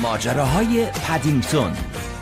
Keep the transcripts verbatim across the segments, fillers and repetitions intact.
ماجراهای پدینگتون.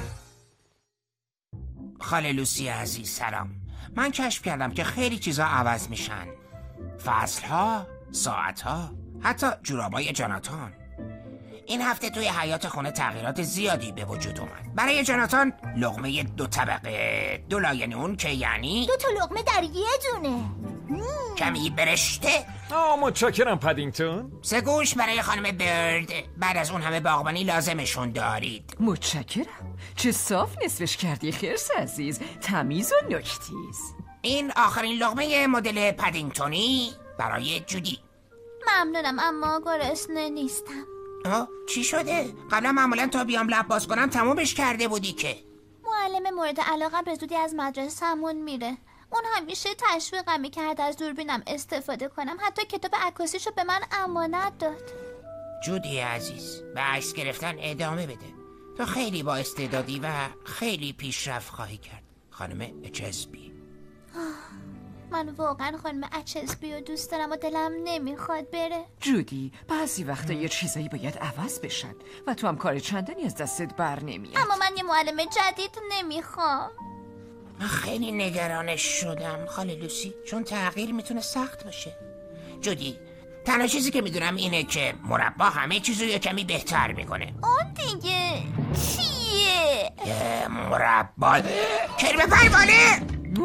خاله لوسی عزیز سلام. من کشف کردم که خیلی چیزا عوض میشن، فصلها، ساعتها، حتی جورابای جاناتان. این هفته توی حیاط خونه تغییرات زیادی به وجود اومد. برای جاناتان لقمه دو طبقه، دو لایه نون که یعنی دو تا لقمه در یه دونه. کمی برشته. آه متشکرم پدینگتون. سه گوش برای خانم برد. بعد از اون همه باغبانی لازمشون دارید. متشکرم. چه صاف نصفش کردی خرس عزیز، تمیز و نکتیز. این آخرین لقمه مدل پدینگتونی برای جودی. ممنونم اما گرسنه نیستم. آه چی شده؟ قبلا معمولا تا بیام لب باز کنم تمومش کرده بودی که. معلم مورد علاقم به زودی از مدرسه‌مون میره. اون همیشه تشویقم میکرد از دوربینم استفاده کنم. حتی کتاب عکاسیشو به من امانت داد. جودی عزیز، به عکس گرفتن ادامه بده. تو خیلی با استعدادی و خیلی پیشرفت خواهی کرد خانم اچسبی. من واقعا خانم اچسبی رو دوست دارم و دلم نمیخواد بره. جودی، بعضی وقتا یه چیزایی باید عوض بشن و تو هم کار چندانی از دستت بر نمیاد. اما من یه معلم جدید نمیخوام. من خیلی نگرانش شدم خاله لوسی، چون تغییر میتونه سخت باشه. جودی، تنها چیزی که میدونم اینه که مربا همه چیزو یه کمی بهتر میکنه. اون دیگه چیه؟ یه مربا کرم پروانه.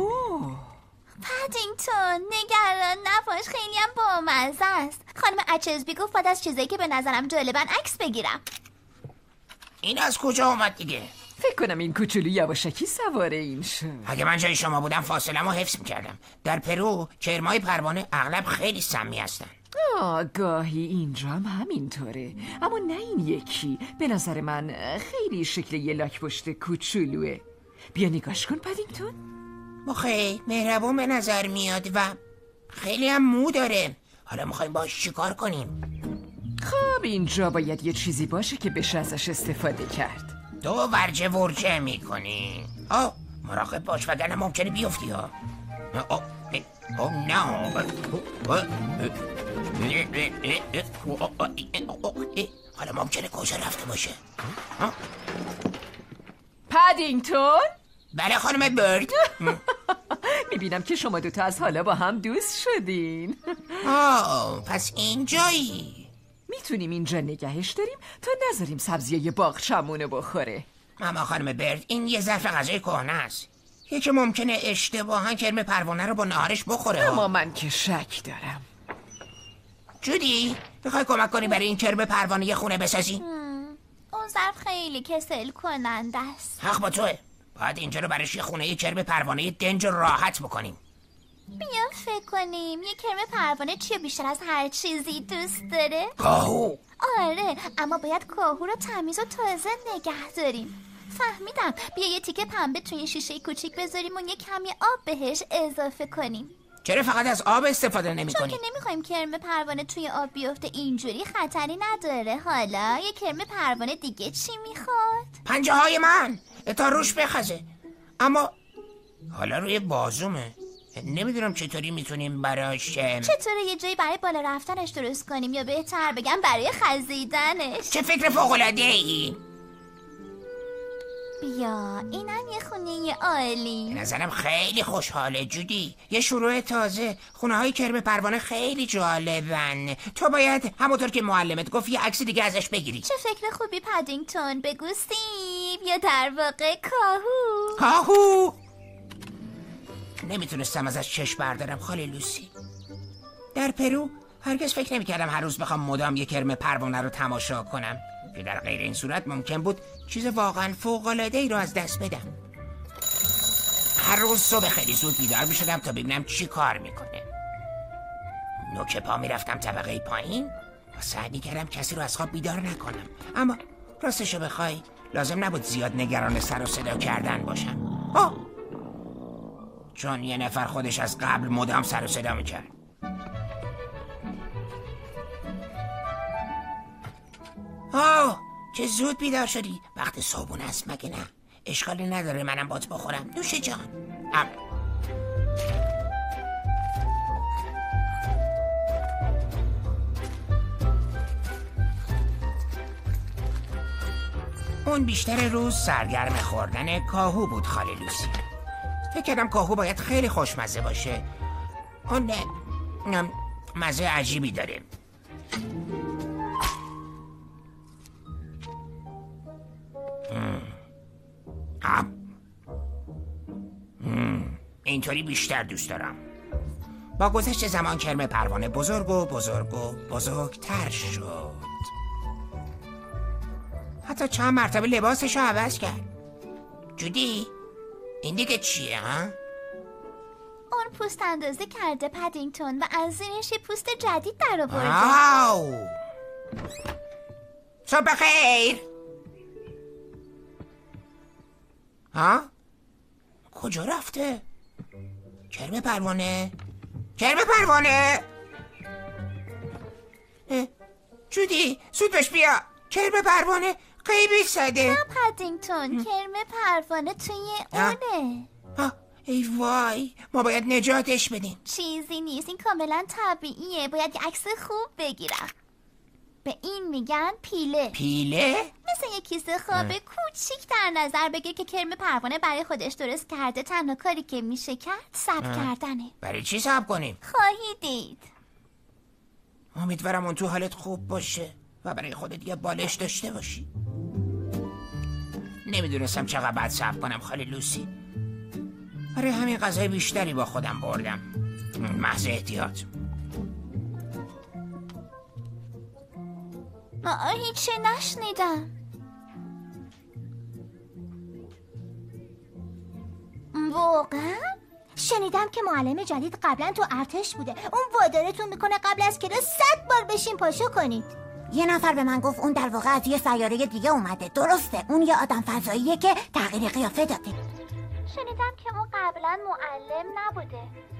پدینگتون نگران نباش، خیلی هم بامزه است. خانم اچسبی گفت بعد از چیزایی که به نظرم جالبن عکس بگیرم. این از کجا اومد دیگه؟ فکر کنم این کوچولو یواشکی سوار این شد. اگه من جای شما بودم فاصله‌مو حفظ می‌کردم. در پرو کرمای پروانه اغلب خیلی سمی هستن. آه گاهی اینجا هم همینطوره، اما نه این یکی. به نظر من خیلی شکل یه لاک پشت کوچولوه. بیا نگاش کن پدینگتون. خیلی مهربون به نظر میاد و خیلی هم مو داره. حالا میخوایم باش چیکار کنیم؟ خب اینجا باید یه چیزی باشه که بشه ازش استفاده کرد. تو ورجه ورجه میکنی. آه مراقب باش وگرنه ممکنه بیفتی ها. آه آه نه. حالا ممکنه کجا رفته باشه؟ پدینگتون؟ بله خانم برد. میبینم که شما دوتا از حالا با هم دوست شدین. آه پس اینجایی. میتونیم اینجا نگهش داریم تا نذاریم سبزیای باغچمونو بخوره. اما خانم برد این یه ظرف غذای کهنه است. یکی ممکنه اشتباها کرم پروانه رو با نهارش بخوره. اما من که شک دارم. جودی میخوای کمک کنی برای این کرم پروانه یه خونه بسازی؟ اون ظرف خیلی کسل کننده است. حق با توه. باید اینجا رو برایش یه خونه یه کرم پروانه دنج راحت بکنیم. بیا فکر کنیم یه کرم پروانه چیه بیشتر از هر چیزی دوست داره؟ کاهو. آره اما باید کاهو رو تمیز و تازه نگه داریم. فهمیدم. بیا یه تیکه پنبه توی شیشه کوچیک بذاریم و یه کمی آب بهش اضافه کنیم. چرا فقط از آب استفاده نمی کنی؟ چون که نمیخوایم کرم پروانه توی آب بیفته. اینجوری خطری نداره. حالا یه کرم پروانه دیگه چی میخواد؟ پنجه های من تا روش بخزه. اما حالا روی بازومه. نمیدونم چطوری میتونیم براش چطوره یه جایی برای بالا رفتنش درست کنیم یا بهتر بگم برای خزیدنش. چه فکر فوق‌العاده ای؟ بیا اینم یه خونه عالی. به نظرم خیلی خوشحاله جودی. یه شروع تازه. خونه های کرم پروانه خیلی جالبن. تو باید همونطور که معلمت گفت یه عکس دیگه ازش بگیری. چه فکر خوبی پدینگتون. بگو سیب یا در واقع کاهو. کاهو نمیتونستم ازش چشم بردارم خاله لوسی. در پرو هرگز فکر نمیکردم هر روز بخوام مدام یه کرم پروانه رو تماشا کنم که در غیر این صورت ممکن بود چیز واقعا فوق‌العاده‌ای رو از دست بدم. هر روز صبح خیلی زود بیدار میشدم تا ببینم چی کار میکنه. نوک پا میرفتم طبقه پایین و سعی میکردم کسی رو از خواب بیدار نکنم. اما راستشو بخوای لازم نبود زیاد نگران سر و صدا کردن باشم. آه چون یه نفر خودش از قبل مدام سر و صدا میکرد. آه چه زود بیدار شدی. وقت صبحونه است مگه نه؟ اشکالی نداره منم بات بخورم نوش جان. ام. اون بیشتر روز سرگرم خوردن کاهو بود خاله لوسی. فکر کردم کاهو باید خیلی خوشمزه باشه. اون ام، مزه عجیبی داره. ام. ام. ام. اینطوری بیشتر دوست دارم. با گذشت زمان کرم پروانه بزرگ و بزرگ و بزرگتر شد. حتی چند مرتبه لباسشو عوض کرد. جودی این دیگه چیه ها؟ اون پوست اندازه کرده پدینگتون و از زیرش یه پوست جدید در آورده. آو صبح خیر. ها؟ کجا رفته؟ کرم پروانه؟ کرم پروانه؟ جودی زود بش بیا. کرم پروانه قیبی زده. نه پدینگتون، کرم پروانه توی اونه. آه ای وای، ما باید نجاتش بدیم. چیزی نیست، این کاملا طبیعیه. باید یه عکس خوب بگیرم. به این میگن پیله. پیله؟ مثل یه کیسه خواب کوچیک در نظر بگیر که کرم پروانه برای خودش درست کرده. تنها کاری که میشه کرد صبر کردنه. برای چی صبر کنیم؟ خواهی دید. امیدوارم اون تو حالت خوب باشه و برای خودت یه بالش داشته باشی. نمیدونستم چقدر باید صبر کنم خاله لوسی. برای همین غذای بیشتری با خودم بردم، محض احتیاط. ما هیچی نشنیدم. واقعا؟ شنیدم که معلم جدید قبلا تو ارتش بوده. اون وادارتون میکنه قبل از کلاس صد بار بشین پاشو کنید. یه نفر به من گفت اون در واقع از یه سیاره دیگه اومده. درسته، اون یه آدم فضاییه که تغییر قیافه داده. شنیدم که اون قبلا معلم نبوده.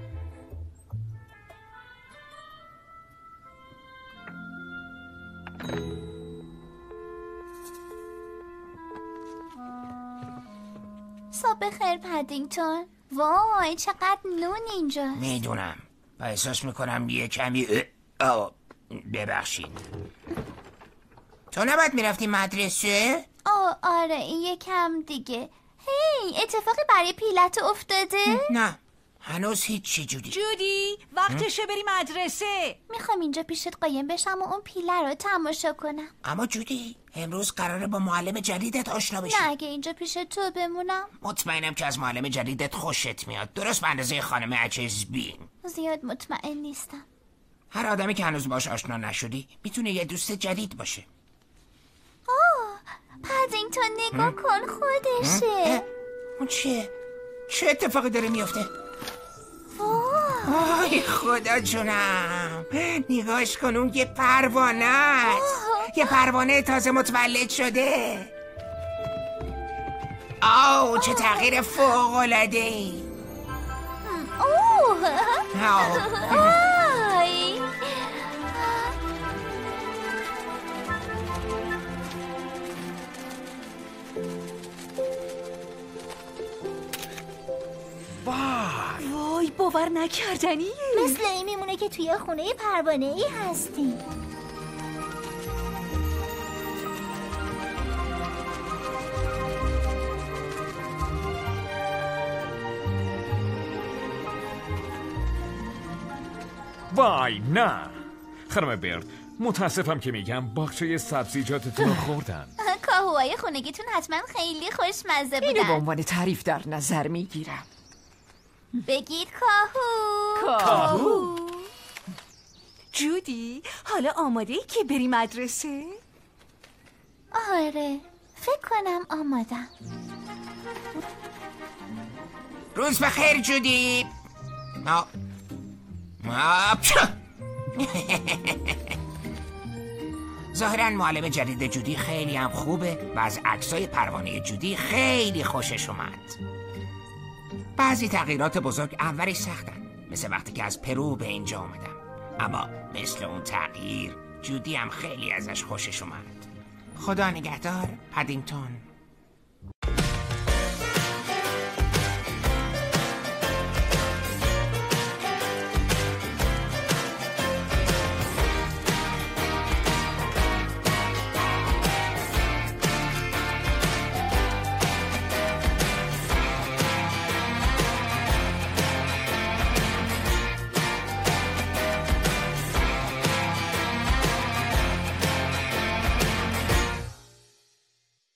صبح خیر پدینگتون. وای چقدر نون اینجاست. میدونم و احساس میکنم یه کمی آه ببخشید. تو نباید میرفتی مدرسه؟ آه آره این یکم دیگه. هی اتفاقی برای پیلت افتاده؟ نه هنوز هیچی. جودی جودی وقتشه بری مدرسه. میخوام اینجا پیشت قایم بشم و اون پیله رو تماشا کنم. اما جودی امروز قراره با معلم جدیدت آشنا بشی. نه اگه اینجا پیش تو بمونم. مطمئنم که از معلم جدیدت خوشت میاد، درست به اندازه خانم اچزبی. زیاد مطمئن نیستم. هر آدمی که هنوز باش آشنا نشدی میتونه یه دوست جدید باشه. آه پدینگتون نگاه کن خودشه. اون چیه؟ چه اتفاقی داره میفته؟ واه آی خدا جونم، نگاش کن، اون یه پروانه است. یه پروانه تازه متولد شده. آو چه تغییر فوق‌العاده‌ای. اوه آی وای باور نکردنیه. مثل این میمونه که توی خونه پروانه ای هستیم. وای نه خانم برد، متاسفم که میگم باغچه سبزیجاتتون رو خوردن. کاهوهای خونگیتون حتما خیلی خوشمزه اینو به بودن. عنوان تعریف در نظر میگیرم. بگید کاهو. کاهو. جودی حالا آماده ای که بری مدرسه؟ آره فکر کنم آمادم. روز بخیر جودی. ما ما ظاهراً معلم جدید جودی خیلی هم خوبه و از عکسای پروانه جودی خیلی خوشش اومد. بعضی تغییرات بزرگ اولش سختن، مثل وقتی که از پرو به اینجا اومدم، اما مثل اون تغییر جودی هم خیلی ازش خوشش اومد. خدا نگهدار پدینگتون.